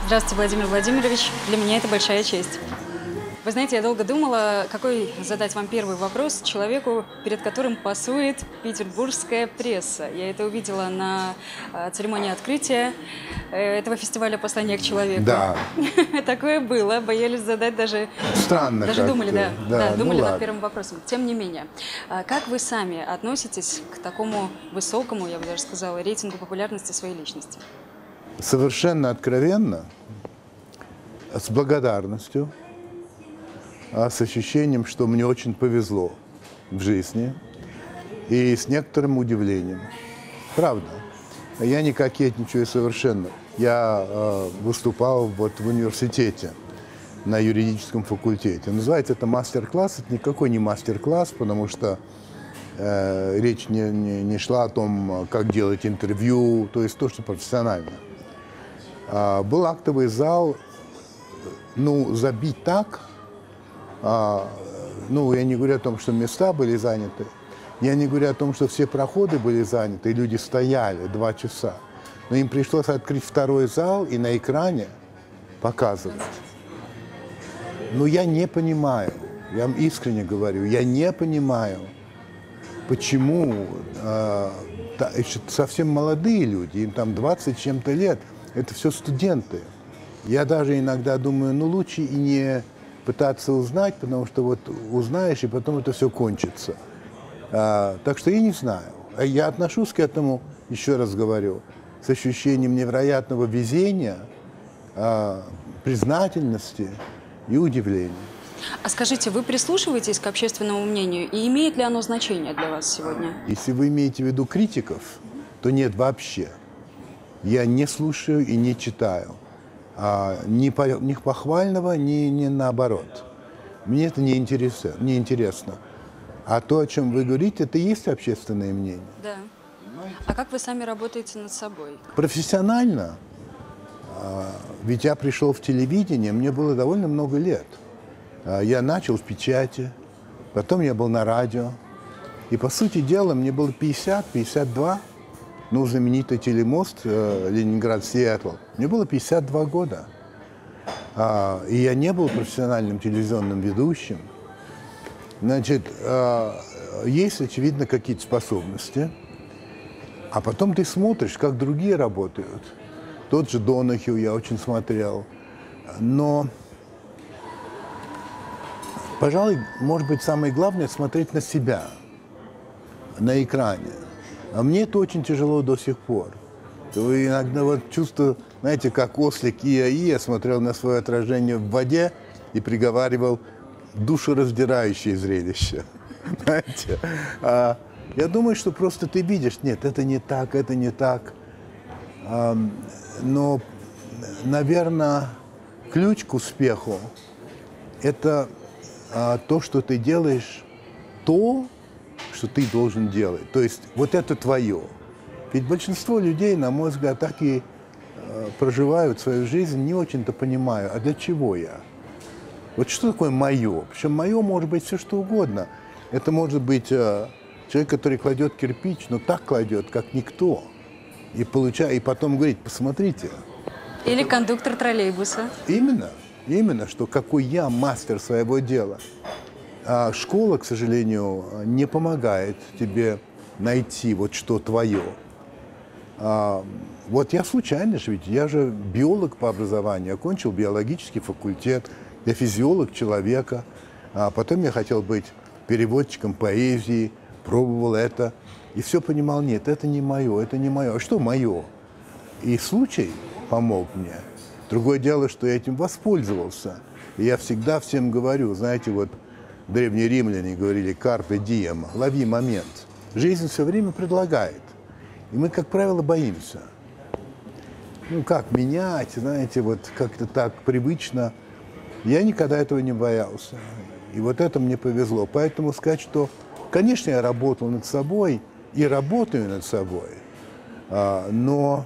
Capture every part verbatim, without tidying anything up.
Здравствуйте, Владимир Владимирович. Для меня это большая честь. Вы знаете, я долго думала, какой задать вам первый вопрос человеку, перед которым пасует петербургская пресса. Я это увидела на церемонии открытия этого фестиваля «Послание к человеку». Да. Такое было, боялись задать даже... Странно Даже думали, да, да, да, ну думали над ладно. первым вопросом. Тем не менее, как вы сами относитесь к такому высокому, я бы даже сказала, рейтингу популярности своей личности? Совершенно откровенно, с благодарностью, а с ощущением, что мне очень повезло в жизни, и с некоторым удивлением. Правда. Я не кокетничаю совершенно. Я э, выступал вот в университете на юридическом факультете. Называется это мастер-класс. Это никакой не мастер-класс, потому что э, речь не, не, не шла о том, как делать интервью, то есть то, что профессионально. А, был актовый зал, ну, забить так, а, ну, я не говорю о том, что места были заняты, я не говорю о том, что все проходы были заняты, и люди стояли два часа. Но им пришлось открыть второй зал и на экране показывать. Но я не понимаю, я вам искренне говорю, я не понимаю, почему э, та, совсем молодые люди, им там двадцать с чем-то лет, это все студенты. Я даже иногда думаю, ну лучше и не пытаться узнать, потому что вот узнаешь, и потом это все кончится. А, так что я не знаю. Я отношусь к этому, еще раз говорю, с ощущением невероятного везения, а, признательности и удивления. А скажите, вы прислушиваетесь к общественному мнению, и имеет ли оно значение для вас сегодня? Если вы имеете в виду критиков, то нет вообще. Я не слушаю и не читаю. А, ни, по, ни похвального, ни, ни наоборот. Мне это не интересно, не интересно. А то, о чем вы говорите, это и есть общественное мнение. Да. А как вы сами работаете над собой? Профессионально. А, ведь я пришел в телевидение, мне было довольно много лет. А, я начал в печати, потом я был на радио. И, по сути дела, мне было пятьдесят — пятьдесят два. Ну, знаменитый телемост э, Ленинград-Сиэтл. Мне было пятьдесят два года. А, и я не был профессиональным телевизионным ведущим. Значит, э, есть, очевидно, какие-то способности. А потом ты смотришь, как другие работают. Тот же Донахью я очень смотрел. Но, пожалуй, может быть, самое главное – смотреть на себя на экране. А мне это очень тяжело до сих пор. То иногда вот чувствую, знаете, как ослик Ия-Ия смотрел на свое отражение в воде и приговаривал душераздирающее зрелище. Знаете? А, я думаю, что просто ты видишь, нет, это не так, это не так. А, но, наверное, ключ к успеху – это а, то, что ты делаешь, то, что ты должен делать. То есть вот это твое. Ведь большинство людей, на мой взгляд, так и э, проживают свою жизнь, не очень-то понимаю, а для чего я? Вот что такое мое? Причем мое может быть все что угодно. Это может быть э, человек, который кладет кирпич, но так кладет, как никто. И, получая, и потом говорит, посмотрите. Или кондуктор троллейбуса. Именно, именно, что какой я мастер своего дела. А школа, к сожалению, не помогает тебе найти вот что твое. А, вот я случайно же, ведь я же биолог по образованию, окончил биологический факультет, я физиолог человека, а потом я хотел быть переводчиком поэзии, пробовал это, и все понимал, нет, это не мое, это не мое. А что мое? И случай помог мне. Другое дело, что я этим воспользовался. И я всегда всем говорю, знаете, вот древние римляне говорили «carpe diem», лови момент. Жизнь все время предлагает. И мы, как правило, боимся. Ну, как менять, знаете, вот как-то так привычно. Я никогда этого не боялся. И вот это мне повезло. Поэтому сказать, что, конечно, я работал над собой и работаю над собой, но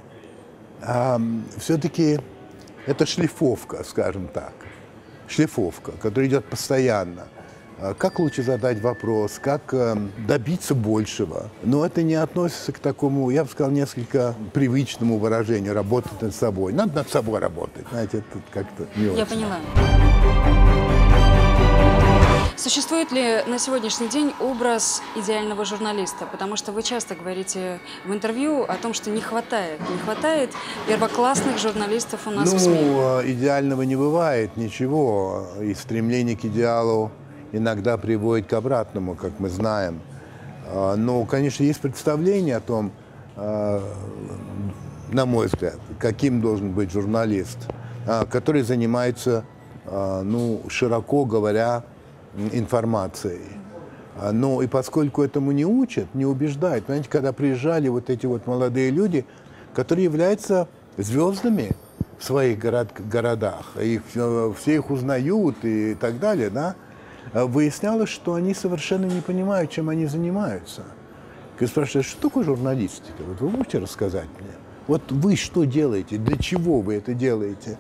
все-таки это шлифовка, скажем так. Шлифовка, которая идет постоянно. как лучше задать вопрос, как добиться большего. Но это не относится к такому, я бы сказал, несколько привычному выражению «работать над собой». Надо над собой работать, знаете, это как-то не очень. Я поняла. Существует ли на сегодняшний день образ идеального журналиста? Потому что вы часто говорите в интервью о том, что не хватает, не хватает первоклассных журналистов у нас ну, в СМИ. Идеального не бывает ничего, и стремление к идеалу иногда приводит к обратному, как мы знаем. Но, конечно, есть представление о том, на мой взгляд, каким должен быть журналист, который занимается, ну, широко говоря, информацией. Но и поскольку этому не учат, не убеждают, знаете, когда приезжали вот эти вот молодые люди, которые являются звездами в своих город, городах, их, все их узнают и так далее, да, выяснялось, что они совершенно не понимают, чем они занимаются. Я спрашиваю, что такое журналистика? Вот вы можете рассказать мне? Вот вы что делаете? Для чего вы это делаете?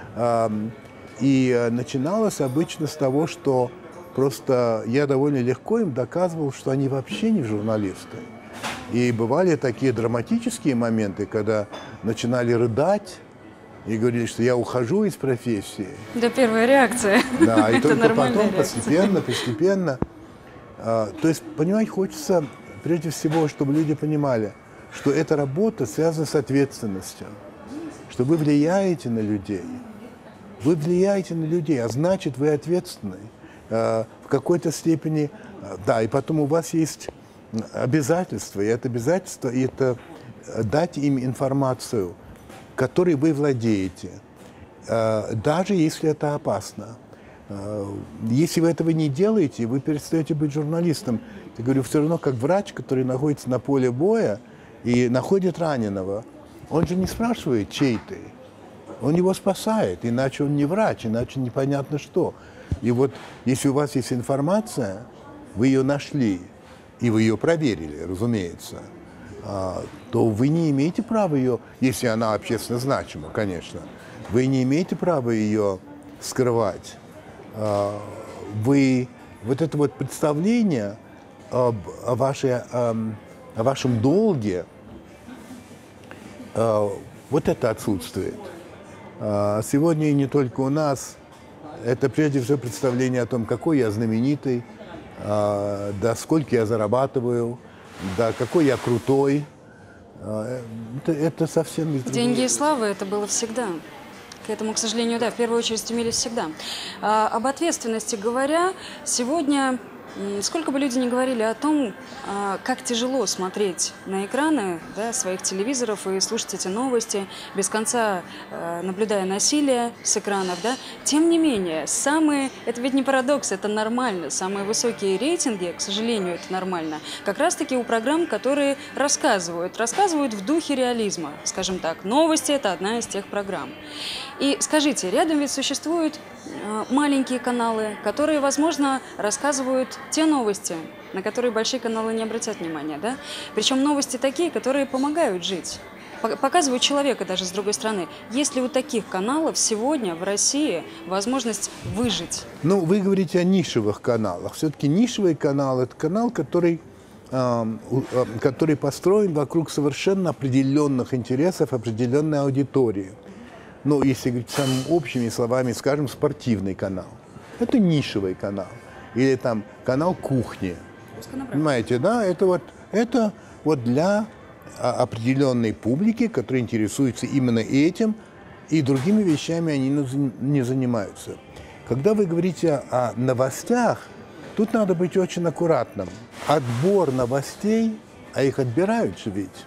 И начиналось обычно с того, что просто я довольно легко им доказывал, что они вообще не журналисты. И бывали такие драматические моменты, когда начинали рыдать и говорили, что я ухожу из профессии. Да, первая реакция. Да, и это только потом реакция. постепенно, постепенно. А, то есть, понимаете, хочется прежде всего, чтобы люди понимали, что эта работа связана с ответственностью, что вы влияете на людей. Вы влияете на людей, а значит, вы ответственны. В какой-то степени, да, и потом у вас есть обязательства, и это обязательство, и это дать им информацию, которой вы владеете, даже если это опасно. Если вы этого не делаете, вы перестаете быть журналистом. Я говорю, все равно как врач, который находится на поле боя и находит раненого, он же не спрашивает, чей ты. Он его спасает, иначе он не врач, иначе непонятно что. И вот если у вас есть информация, вы ее нашли, и вы ее проверили, разумеется, то вы не имеете права ее, если она общественно значима, конечно, вы не имеете права ее скрывать. Вы, вот это вот представление об, о, вашей, о вашем долге, вот это отсутствует. Сегодня и не только у нас, это прежде всего представление о том, какой я знаменитый, да сколько я зарабатываю, да какой я крутой. Это, это совсем из другого. Деньги и слава – это было всегда. К этому, к сожалению, да, в первую очередь стремились всегда. А, об ответственности говоря, сегодня, сколько бы люди ни говорили о том, а, как тяжело смотреть на экраны, да, своих телевизоров и слушать эти новости, без конца а, наблюдая насилие с экранов, да, тем не менее, самые, это ведь не парадокс, это нормально, самые высокие рейтинги, к сожалению, это нормально, как раз-таки у программ, которые рассказывают, рассказывают в духе реализма, скажем так. Новости – это одна из тех программ. И скажите, рядом ведь существуют э, маленькие каналы, которые, возможно, рассказывают те новости, на которые большие каналы не обратят внимания, да? Причем новости такие, которые помогают жить, показывают человека даже с другой стороны. Есть ли у таких каналов сегодня в России возможность выжить? Ну, вы говорите о нишевых каналах. Все-таки нишевый канал – это канал, который, э, э, который построен вокруг совершенно определенных интересов, определенной аудитории. Ну, если говорить самыми общими словами, скажем, спортивный канал. Это нишевый канал. Или там канал кухни. Понимаете, да? Это вот, это вот для определенной публики, которая интересуется именно этим, и другими вещами они не занимаются. Когда вы говорите о новостях, тут надо быть очень аккуратным. Отбор новостей, а их отбирают же ведь,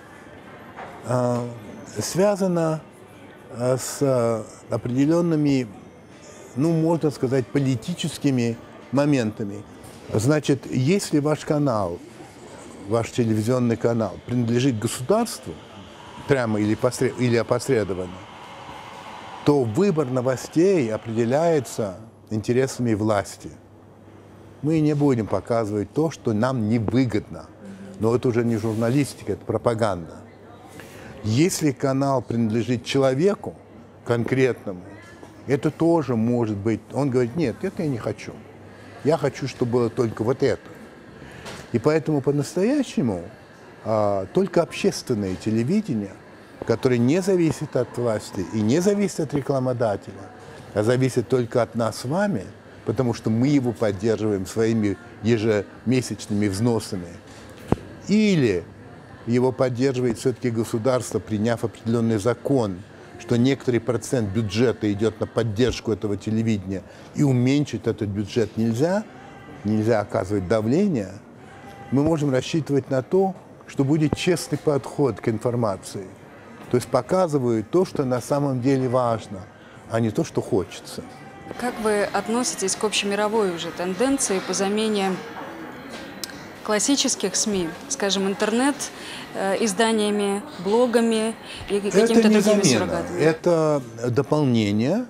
связано с определенными, ну, можно сказать, политическими моментами. Значит, если ваш канал, ваш телевизионный канал принадлежит государству, прямо или, посред... или опосредованно, то выбор новостей определяется интересами власти. Мы не будем показывать то, что нам невыгодно. Но это уже не журналистика, это пропаганда. Если канал принадлежит человеку конкретному, это тоже может быть. Он говорит, нет, это я не хочу. Я хочу, чтобы было только вот это. И поэтому по-настоящему а, только общественное телевидение, которое не зависит от власти и не зависит от рекламодателя, а зависит только от нас с вами, потому что мы его поддерживаем своими ежемесячными взносами, или его поддерживает все-таки государство, приняв определенный закон, что некоторый процент бюджета идет на поддержку этого телевидения, и уменьшить этот бюджет нельзя, нельзя оказывать давление, мы можем рассчитывать на то, что будет честный подход к информации. То есть показывают то, что на самом деле важно, а не то, что хочется. Как вы относитесь к общемировой уже тенденции по замене классических СМИ, скажем, интернет-изданиями, блогами и какими-то другими суррогатами? Это дополнение,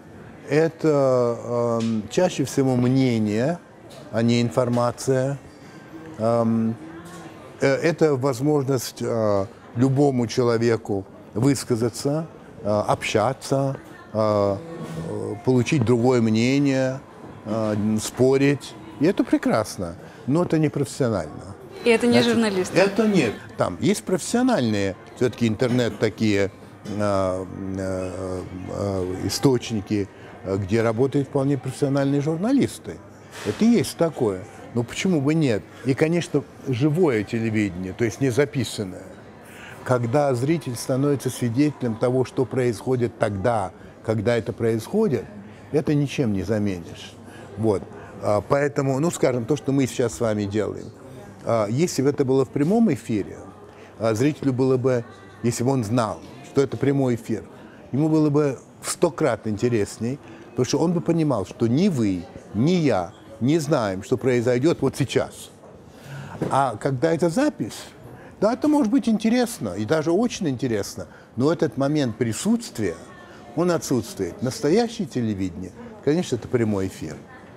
это э, чаще всего мнение, а не информация. Э, это возможность э, любому человеку высказаться, э, общаться, э, получить другое мнение, э, спорить. И это прекрасно. Но это не профессионально. И это не Значит, журналисты? Это нет. Там есть профессиональные, все-таки интернет такие э, э, э, источники, где работают вполне профессиональные журналисты. Это есть такое. Но почему бы нет? И, конечно, живое телевидение, то есть не записанное. Когда зритель становится свидетелем того, что происходит тогда, когда это происходит, это ничем не заменишь. Вот. Поэтому, ну, скажем, то, что мы сейчас с вами делаем. Если бы это было в прямом эфире, зрителю было бы, если бы он знал, что это прямой эфир, ему было бы в сто крат интересней, потому что он бы понимал, что ни вы, ни я не знаем, что произойдет вот сейчас. А когда это запись, да, это может быть интересно, и даже очень интересно, но этот момент присутствия, он отсутствует. Настоящее телевидение, конечно, это прямой эфир.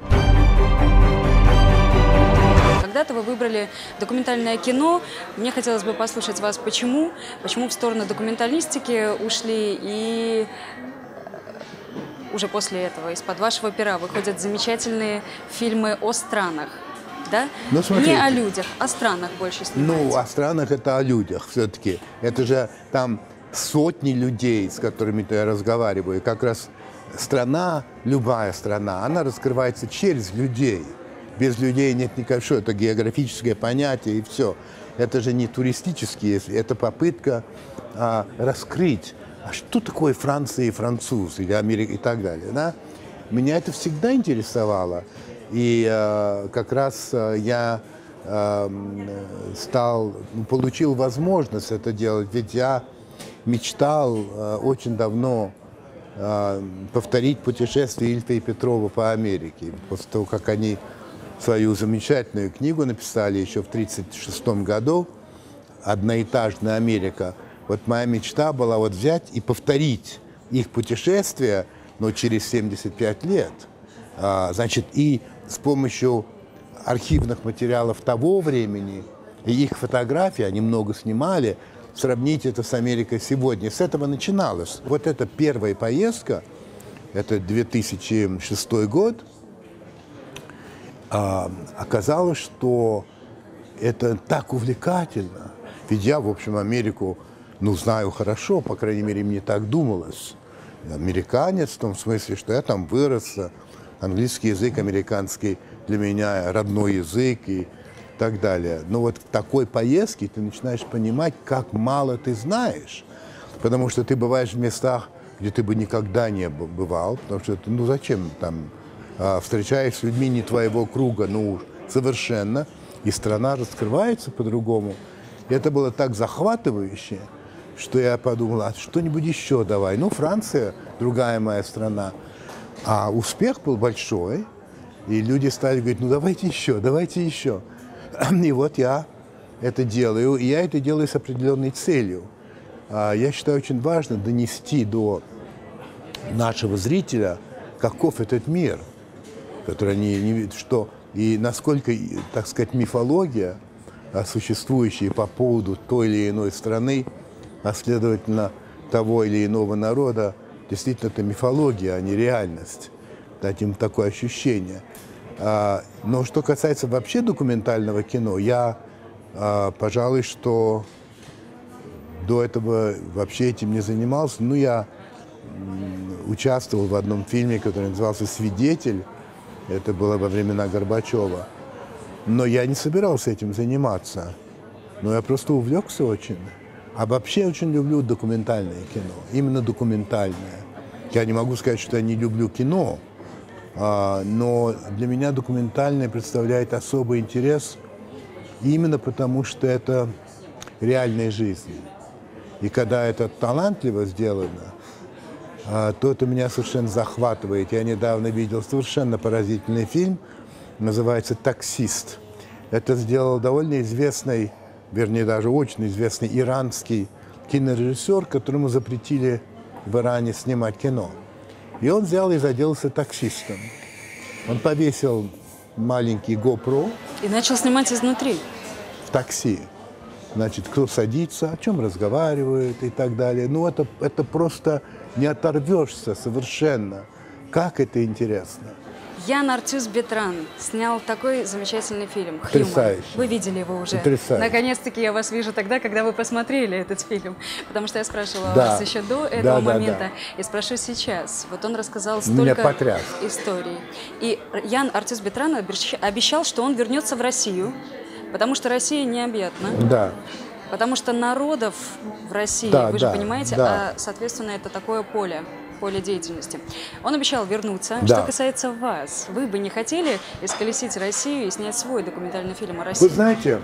Когда-то вы выбрали документальное кино. Мне хотелось бы послушать вас, почему, почему в сторону документалистики ушли, и уже после этого из-под вашего пера выходят замечательные фильмы о странах, да? Ну, не о людях, о странах больше снимаете. Ну, о странах это о людях все-таки. Это же там сотни людей, с которыми я разговариваю. Как раз страна, любая страна, она раскрывается через людей. Без людей нет никакого, что это географическое понятие и все. Это же не туристические, это попытка а, раскрыть, а что такое Франция и француз, или Америка и так далее. Да? Меня это всегда интересовало. И а, как раз а, я а, стал, получил возможность это делать, ведь я мечтал а, очень давно а, повторить путешествие Ильфа и Петрова по Америке, после того, как они свою замечательную книгу написали еще в тридцать шестом году «Одноэтажная Америка». Вот моя мечта была вот взять и повторить их путешествие, но через семьдесят пять лет. А, значит, и с помощью архивных материалов того времени и их фотографий, они много снимали, сравнить это с Америкой сегодня. С этого начиналось. Вот эта первая поездка, это две тысячи шестой год, а, оказалось, что это так увлекательно. Ведь я, в общем, Америку, ну, знаю хорошо, по крайней мере, мне так думалось. Американец в том смысле, что я там вырос, английский язык американский для меня родной язык и так далее. Но вот в такой поездке ты начинаешь понимать, как мало ты знаешь. Потому что ты бываешь в местах, где ты бы никогда не бывал, потому что, ну, зачем там, встречаешься с людьми не твоего круга, ну, совершенно, и страна раскрывается по-другому. И это было так захватывающе, что я подумал, а что-нибудь еще давай. Ну, Франция, другая моя страна. А успех был большой, и люди стали говорить, ну, давайте еще, давайте еще. И вот я это делаю, и я это делаю с определенной целью. Я считаю, очень важно донести до нашего зрителя, каков этот мир, который они не видят, что и насколько, так сказать, мифология, существующая по поводу той или иной страны, а следовательно того или иного народа, действительно это мифология, а не реальность. Дать им такое ощущение. Но что касается вообще документального кино, я, пожалуй, что до этого вообще этим не занимался. Ну, я участвовал в одном фильме, который назывался «Свидетель». Это было во времена Горбачева. Но я не собирался этим заниматься. Но я просто увлекся очень. А вообще я очень люблю документальное кино. Именно документальное. Я не могу сказать, что я не люблю кино, но для меня документальное представляет особый интерес именно потому, что это реальная жизнь. И когда это талантливо сделано, то это меня совершенно захватывает. Я недавно видел совершенно поразительный фильм, называется «Таксист». Это сделал довольно известный, вернее, даже очень известный иранский кинорежиссер, которому запретили в Иране снимать кино. И он взял и заделался таксистом. Он повесил маленький GoPro. И начал снимать изнутри. В такси. Значит, кто садится, о чем разговаривает и так далее. Ну, это, это просто не оторвешься совершенно. Как это интересно. Ян Артюс Бертран снял такой замечательный фильм Потрясающе. «Хьюман». Вы видели его уже? Потрясающе. Наконец-то я вас вижу тогда, когда вы посмотрели этот фильм. Потому что я спрашивала Да. вас еще до этого Да, да, момента. да. И спрошу сейчас. Вот он рассказал Меня столько потряс. историй. И Ян Артюс Бертран обещал, что он вернется в Россию, потому что Россия необъятна. Да. Потому что народов в России, Да, вы да, же понимаете, да. а, соответственно, это такое поле. поле деятельности. Он обещал вернуться. Да. Что касается вас, вы бы не хотели исколесить Россию и снять свой документальный фильм о России? Вы знаете,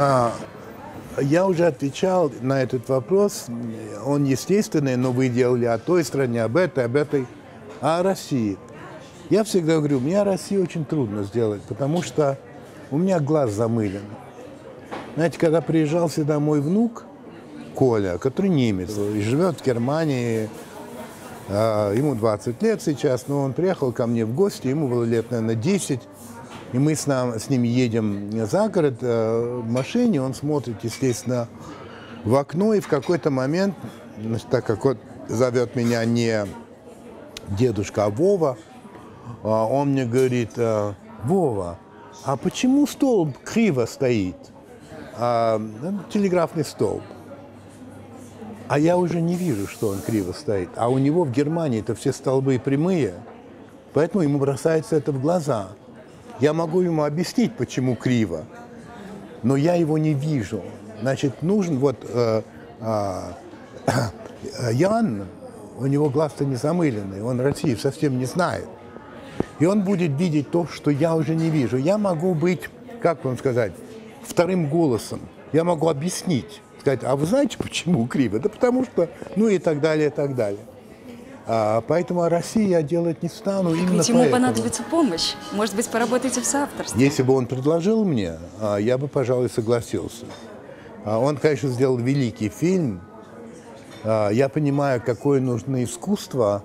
я уже отвечал на этот вопрос. Он естественный, но вы делали о той стране, об этой, об этой, а о России. Я всегда говорю, мне о России очень трудно сделать, потому что у меня глаз замылен. Знаете, когда приезжал сюда мой внук Коля, который немец, и живет в Германии, ему двадцать лет сейчас, но он приехал ко мне в гости, ему было лет, наверное, десять, и мы с, нам, с ним едем за город в машине, он смотрит, естественно, в окно, и в какой-то момент, значит, так как он зовет меня не дедушка, а Вова, он мне говорит: Вова, а почему столб криво стоит? А, телеграфный столб. А я уже не вижу, что он криво стоит. А у него в Германии-то все столбы прямые, поэтому ему бросается это в глаза. Я могу ему объяснить, почему криво, но я его не вижу. Значит, нужен вот э, э, Ян, у него глаз-то не замыленный, он Россию совсем не знает. И он будет видеть то, что я уже не вижу. Я могу быть, как вам сказать, вторым голосом. Я могу объяснить, сказать: а вы знаете, почему криво? Да потому что, ну и так далее, и так далее. А, поэтому о России я делать не стану именно Ведь ему поэтому. понадобится помощь. Может быть, поработаете в соавторстве? Если бы он предложил мне, я бы, пожалуй, согласился. Он, конечно, сделал великий фильм. Я понимаю, какое нужно искусство,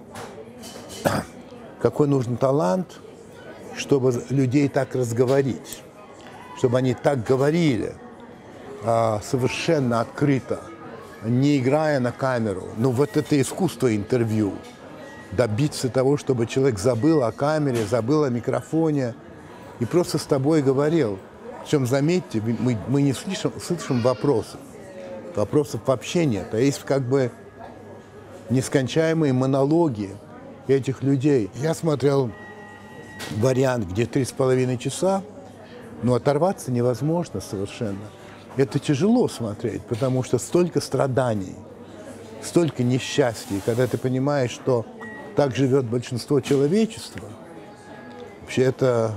какой нужен талант, чтобы людей так разговорить, чтобы они так говорили, совершенно открыто, не играя на камеру. Ну, вот это искусство интервью. Добиться того, чтобы человек забыл о камере, забыл о микрофоне и просто с тобой говорил. Причем, заметьте, мы, мы не слышим, слышим вопросов. Вопросов вообще нет. А есть как бы нескончаемые монологи этих людей. Я смотрел вариант, где три с половиной часа, но оторваться невозможно совершенно. Это тяжело смотреть, потому что столько страданий, столько несчастий, когда ты понимаешь, что так живет большинство человечества. Вообще это,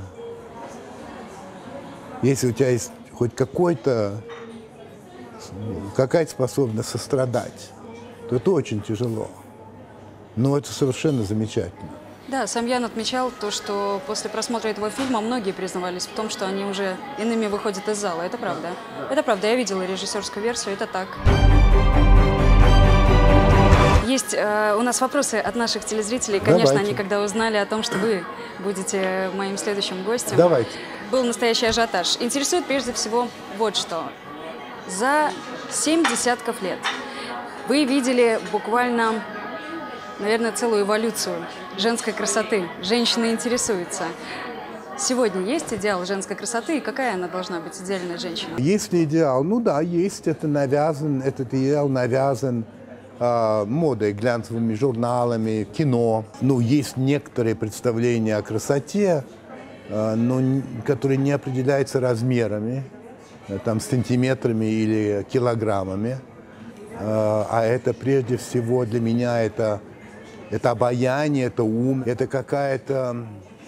если у тебя есть хоть какой-то, какая-то способность сострадать, то это очень тяжело. Но это совершенно замечательно. Да, сам Ян отмечал то, что после просмотра этого фильма многие признавались в том, что они уже иными выходят из зала. Это правда. Это правда. Я видела режиссерскую версию, это так. Есть э, у нас вопросы от наших телезрителей. Конечно, Давайте. они когда узнали о том, что вы будете моим следующим гостем, Давайте. был настоящий ажиотаж. Интересует прежде всего вот что. За семь десятков лет вы видели буквально, наверное, целую эволюцию женской красоты. Женщины интересуются. Сегодня есть идеал женской красоты, и какая она должна быть, идеальная женщина? Есть ли идеал? Ну да, есть. Это навязан, этот идеал навязан э, модой, глянцевыми журналами, кино. Ну, есть некоторые представления о красоте, э, но, которые не определяются размерами, э, там, сантиметрами или килограммами. Э, а это прежде всего для меня это, это обаяние, это ум, это какая-то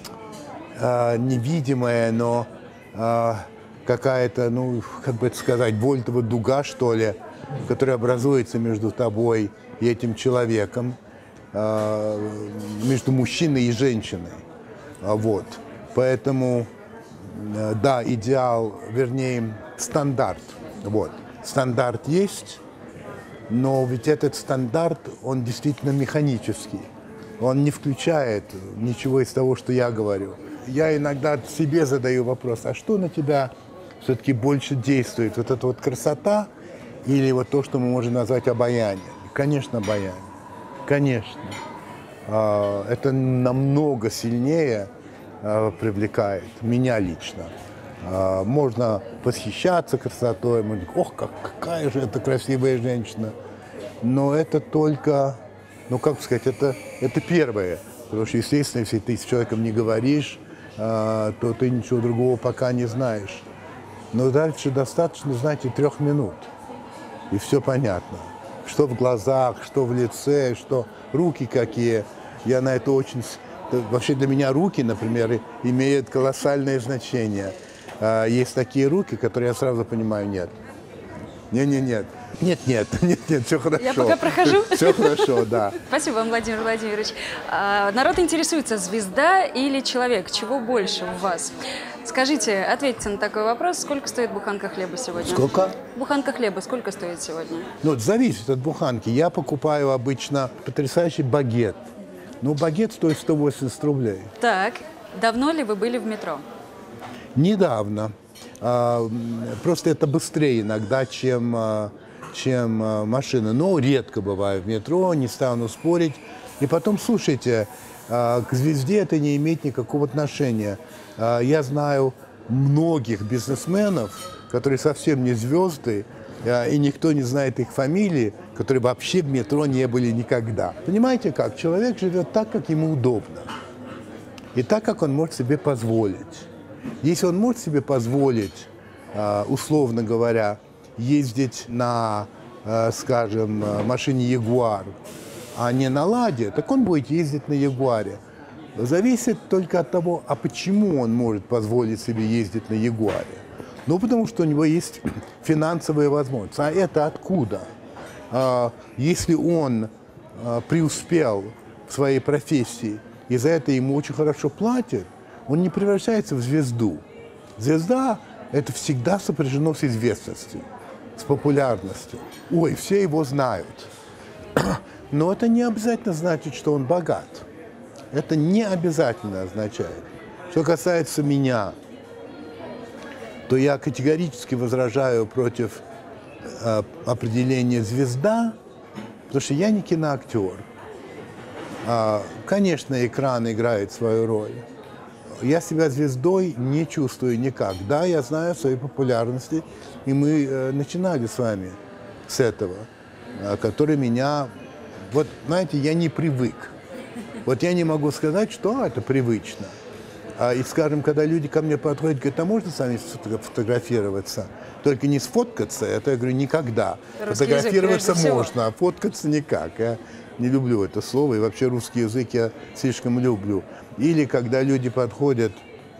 э, невидимая, но э, какая-то, ну, как бы это сказать, вольтова дуга, что ли, которая образуется между тобой и этим человеком, э, между мужчиной и женщиной. Вот. Поэтому, э, да, идеал, вернее, стандарт. Вот. Стандарт есть, но ведь этот стандарт, он действительно механический. Он не включает ничего из того, что я говорю. Я иногда себе задаю вопрос, а что на тебя все-таки больше действует? Вот эта вот красота или вот то, что мы можем назвать обаянием? Конечно, обаяние. Конечно. Это намного сильнее привлекает меня лично. Можно восхищаться красотой, можно говорить, ох, как, какая же это красивая женщина. Но это только, ну как сказать, это, это первое. Потому что, естественно, если ты с человеком не говоришь, то ты ничего другого пока не знаешь. Но дальше достаточно, знаете, трех минут. И все понятно. Что в глазах, что в лице, что руки какие. Я на это очень... Вообще для меня руки, например, имеют колоссальное значение. Есть такие руки, которые я сразу понимаю, нет. Нет-нет-нет. Нет-нет, нет-нет, все хорошо. Я пока прохожу. Все хорошо, да. Спасибо вам, Владимир Владимирович. Народ интересуется, звезда или человек? Чего больше у вас? Скажите, ответьте на такой вопрос. Сколько стоит буханка хлеба сегодня? Сколько? Буханка хлеба сколько стоит сегодня? Ну, это зависит от буханки. Я покупаю обычно потрясающий багет. Ну, багет стоит сто восемьдесят рублей. Так, давно ли вы были в метро? Недавно. А, просто это быстрее иногда, чем, чем машина. Но редко бываю в метро, не стану спорить. И потом, слушайте, к звезде это не имеет никакого отношения. Я знаю многих бизнесменов, которые совсем не звезды, и никто не знает их фамилии, которые вообще в метро не были никогда. Понимаете как? Человек живет так, как ему удобно. И так, как он может себе позволить. Если он может себе позволить, условно говоря, ездить на, скажем, машине Ягуар, а не на Ладе, так он будет ездить на Ягуаре. Зависит только от того, а почему он может позволить себе ездить на Ягуаре. Ну, потому что у него есть финансовые возможности. А это откуда? Если он преуспел в своей профессии, и за это ему очень хорошо платят, он не превращается в звезду. Звезда – это всегда сопряжено с известностью, с популярностью. Ой, все его знают. Но это не обязательно значит, что он богат. Это не обязательно означает. Что касается меня, то я категорически возражаю против э, определения «звезда», потому что я не киноактер. А, конечно, экран играет свою роль. Я себя звездой не чувствую никак. Да, я знаю о своей популярности, и мы э, начинали с вами с этого, э, который меня... Вот, знаете, я не привык. Вот я не могу сказать, что это привычно. А, и, скажем, когда люди ко мне подходят, говорят, а можно с вами фотографироваться? Только не сфоткаться, это я говорю, никогда. Русский Фотографироваться язык, можно, а фоткаться никак. Я не люблю это слово, и вообще русский язык я слишком люблю. Или когда люди подходят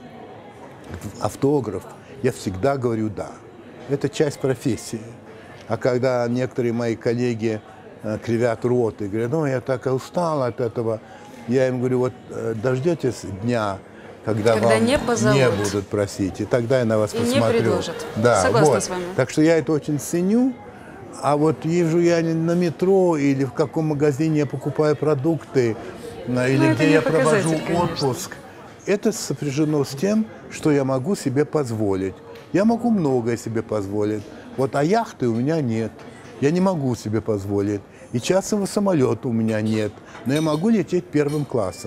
в автограф, я всегда говорю «да». Это часть профессии. А когда некоторые мои коллеги э, кривят рот и говорят, ну, я так устал от этого, я им говорю, вот э, дождетесь дня, когда, когда вам не, не будут просить, и тогда я на вас и посмотрю. не предложат. Да, согласна вот. с вами. Так что я это очень ценю. А вот езжу я на метро или в каком магазине я покупаю продукты, или ну, где я провожу конечно. отпуск, это сопряжено с тем, что я могу себе позволить. Я могу многое себе позволить. Вот, а яхты у меня нет. Я не могу себе позволить. И частного самолета у меня нет. Но я могу лететь первым классом.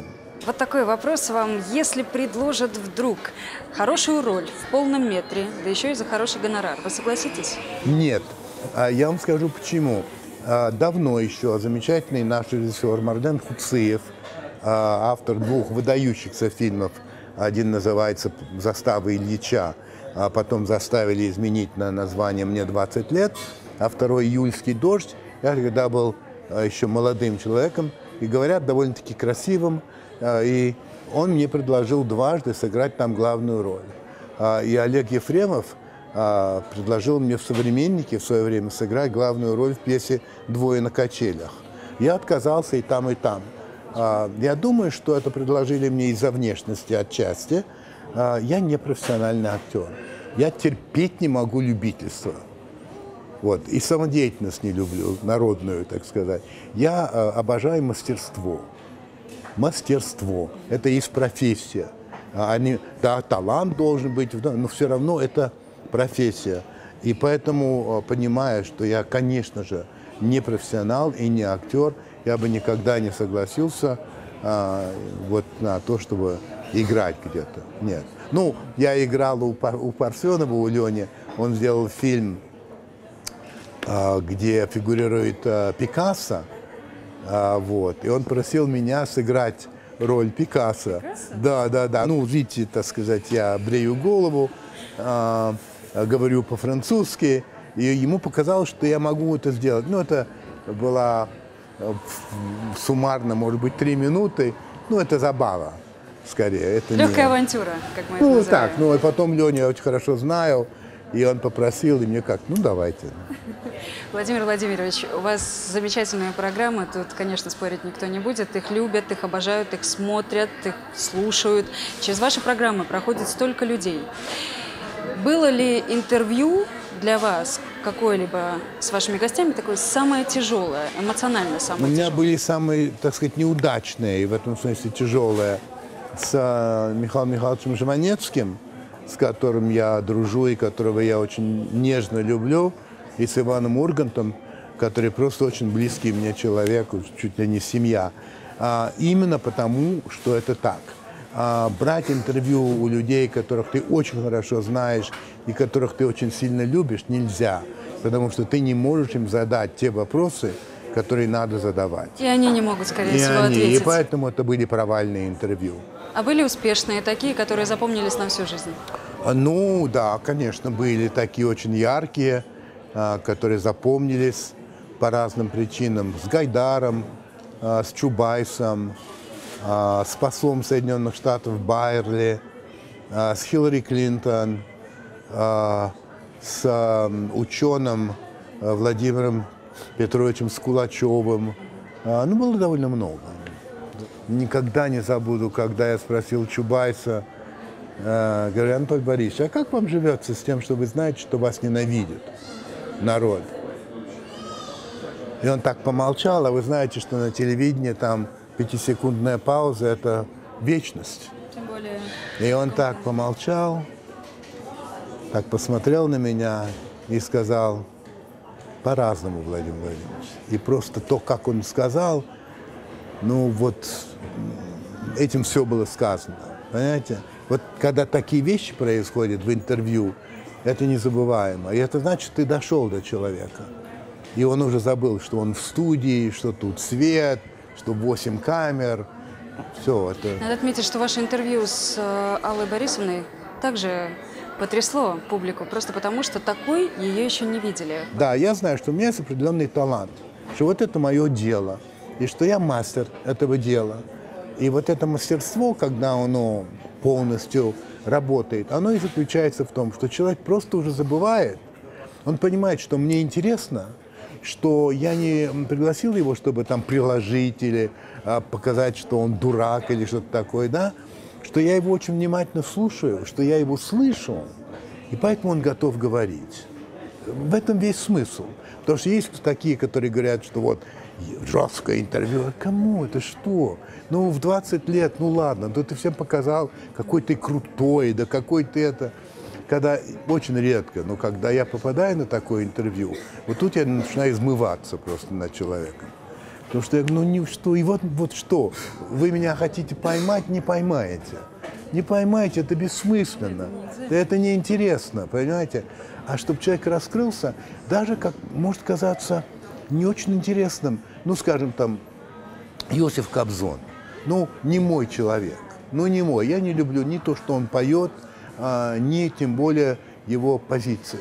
Вот такой вопрос вам. Если предложат вдруг хорошую роль в полном метре, да еще и за хороший гонорар, вы согласитесь? Нет. А я вам скажу почему. А, Давно еще замечательный наш режиссер Марден Хуциев, а, автор двух выдающихся фильмов. Один называется «Застава Ильича», а потом заставили изменить на название «Мне двадцать лет», а второй «Июльский дождь». Я тогда был а, еще молодым человеком, и, говорят, довольно-таки красивым. А, и он мне предложил дважды сыграть там главную роль. А, и Олег Ефремов а, предложил мне в «Современнике» в свое время сыграть главную роль в пьесе «Двое на качелях». Я отказался и там, и там. А, я думаю, что это предложили мне из-за внешности отчасти. А, я не профессиональный актер. Я терпеть не могу любительство. Вот. И самодеятельность не люблю, народную, так сказать. Я а, обожаю мастерство. Мастерство. Это есть профессия. Они, да, талант должен быть, но все равно это профессия. И поэтому, понимая, что я, конечно же, не профессионал и не актер, я бы никогда не согласился а, вот на то, чтобы играть где-то. Нет. Ну, я играл у, Пар, у Парфенова, у Лени. Он сделал фильм, а, где фигурирует а, Пикассо. А, вот. И он просил меня сыграть роль Пикассо. Пикассо? Да, да, да. Ну, видите, так сказать, я брею голову, а, говорю по-французски, и ему показалось, что я могу это сделать. Ну, это была суммарно, может быть, три минуты. Ну, это забава, скорее. Это Легкая не... авантюра, как мы ну, это называем. так, ну, и потом Леню я очень хорошо знаю, и он попросил, и мне как, ну, давайте. Владимир Владимирович, у вас замечательная программа, тут, конечно, спорить никто не будет. Их любят, их обожают, их смотрят, их слушают. Через ваши программы проходит столько людей. Было ли интервью для вас какое-либо с вашими гостями такое самое тяжелое, эмоционально самое У меня тяжелое? были самые, так сказать, неудачные, и в этом смысле тяжелые, с Михаилом Михайловичем Жванецким, с которым я дружу и которого я очень нежно люблю, и с Иваном Ургантом, который просто очень близкий мне человек, чуть ли не семья. А, именно потому, что это так. А, брать интервью у людей, которых ты очень хорошо знаешь и которых ты очень сильно любишь, нельзя, потому что ты не можешь им задать те вопросы, которые надо задавать. И они не могут, скорее и всего, они, ответить. И поэтому это были провальные интервью. А были успешные такие, которые запомнились на всю жизнь? Ну, да, конечно, были такие очень яркие, которые запомнились по разным причинам. С Гайдаром, с Чубайсом, с послом Соединенных Штатов Байерли, с Хиллари Клинтон, с ученым Владимиром Петровичем Скулачевым. Ну, было довольно много. Никогда не забуду, когда я спросил Чубайса, э, говорю, Анатолий Борисович, а как вам живется с тем, что вы знаете, что вас ненавидит народ? И он так помолчал, а вы знаете, что на телевидении там пятисекундная пауза – это вечность. Тем более... И он так помолчал, так посмотрел на меня и сказал, по-разному, Владимир Владимирович. И просто то, как он сказал, ну вот этим все было сказано, понимаете? Вот когда такие вещи происходят в интервью, это незабываемо. И это значит, ты дошел до человека. И он уже забыл, что он в студии, что тут свет, что восемь камер. Все это... Надо отметить, что ваше интервью с Аллой Борисовной также потрясло публику, просто потому, что такой ее еще не видели. Да, я знаю, что у меня есть определенный талант, что вот это мое дело, и что я мастер этого дела. И вот это мастерство, когда оно полностью работает, оно и заключается в том, что человек просто уже забывает, он понимает, что мне интересно, что я не пригласил его, чтобы там приложить или а, показать, что он дурак или что-то такое, да, что я его очень внимательно слушаю, что я его слышу, и поэтому он готов говорить. В этом весь смысл. Потому что есть такие, которые говорят, что вот жесткое интервью. А кому это что? Ну, в двадцать лет, ну ладно, да ты всем показал, какой ты крутой, да какой ты это. Когда, очень редко, но когда я попадаю на такое интервью, вот тут я начинаю измываться просто над человеком. Потому что я говорю, ну не что, и вот, вот что, вы меня хотите поймать, не поймаете. Не поймаете, это бессмысленно, это неинтересно, понимаете? А чтобы человек раскрылся, даже как может казаться не очень интересным, ну, скажем, там, Иосиф Кобзон, ну, не мой человек, ну, не мой. Я не люблю ни то, что он поет, а, ни тем более его позицию.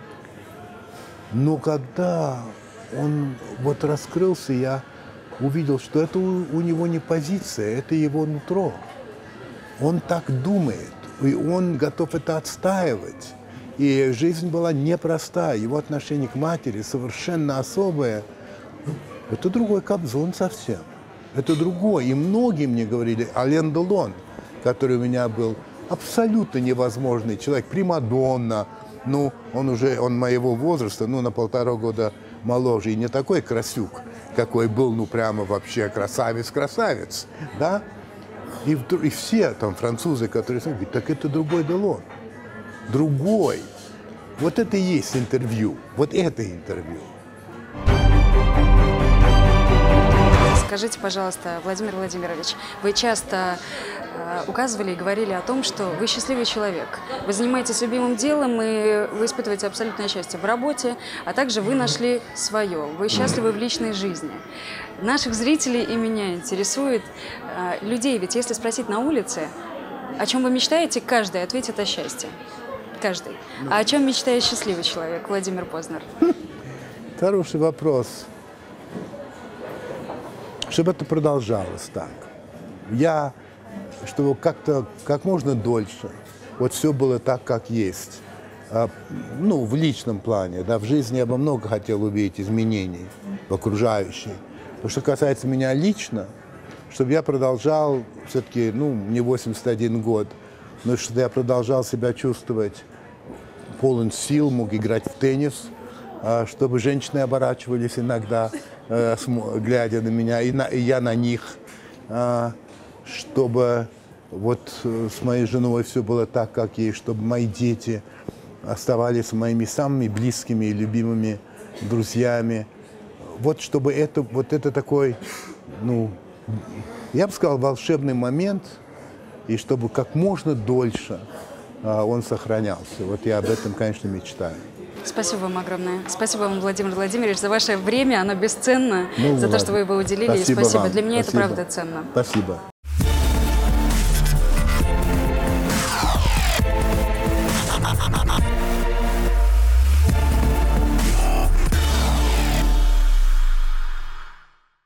Но когда он вот раскрылся, я увидел, что это у, у него не позиция, это его нутро. Он так думает, и он готов это отстаивать. И жизнь была непростая, его отношение к матери совершенно особое. Это другой Кобзон совсем. Это другой. И многие мне говорили, Ален Делон, который у меня был абсолютно невозможный человек, примадонна. Ну, он уже, он моего возраста, ну, на полтора года моложе. И не такой красюк, какой был, ну, прямо вообще красавец-красавец, да? И, и все там французы, которые говорят, так это другой Делон. Другой. Вот это и есть интервью. Вот это интервью. Скажите, пожалуйста, Владимир Владимирович, вы часто э, указывали и говорили о том, что вы счастливый человек. Вы занимаетесь любимым делом, и вы испытываете абсолютное счастье в работе, а также вы нашли свое. Вы счастливы в личной жизни. Наших зрителей и меня интересует, э, людей, ведь если спросить на улице, о чем вы мечтаете, каждый ответит о счастье. Каждый. А о чем мечтает счастливый человек, Владимир Познер? Хороший вопрос. Чтобы это продолжалось так. Я, чтобы как-то, как можно дольше, вот все было так, как есть. А, ну, в личном плане, да, в жизни я бы много хотел увидеть изменений в окружающей. То, что касается меня лично, чтобы я продолжал, все-таки, ну, мне восемьдесят один год, но чтобы я продолжал себя чувствовать полон сил, мог играть в теннис, чтобы женщины оборачивались иногда, глядя на меня, и, на, и я на них, чтобы вот с моей женой все было так, как есть, чтобы мои дети оставались моими самыми близкими и любимыми друзьями. Вот чтобы это, вот это такой, ну, я бы сказал, волшебный момент, и чтобы как можно дольше он сохранялся. Вот я об этом, конечно, мечтаю. Спасибо вам огромное. Спасибо вам, Владимир Владимирович, за ваше время. Оно бесценно, Ну, за ладно. то, что вы его уделили. Спасибо И спасибо. вам. Для меня Спасибо. это правда ценно. Спасибо.